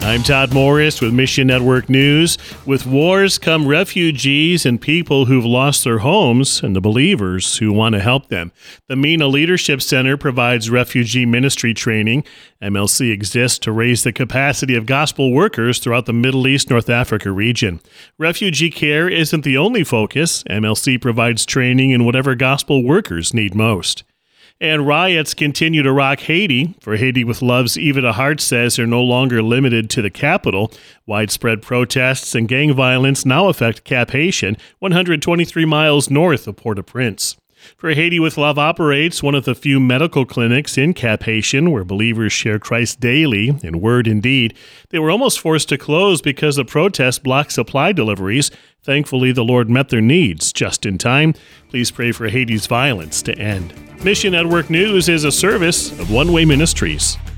I'm Todd Morris with Mission Network News. With wars come refugees and people who've lost their homes and the believers who want to help them. The MENA Leadership Center provides refugee ministry training. MLC exists to raise the capacity of gospel workers throughout the Middle East, North Africa region. Refugee care isn't the only focus. MLC provides training in whatever gospel workers need most. And riots continue to rock Haiti. For Haiti with Love's Eva DeHart says they're no longer limited to the capital. Widespread protests and gang violence now affect Cap-Haïtien, 123 miles north of Port-au-Prince. For Haiti with Love operates one of the few medical clinics in Cap-Haïtien where believers share Christ daily in word and deed. They were almost forced to close because the protest blocked supply deliveries. Thankfully, the Lord met their needs just in time. Please pray for Haiti's violence to end. Mission Network News is a service of One Way Ministries.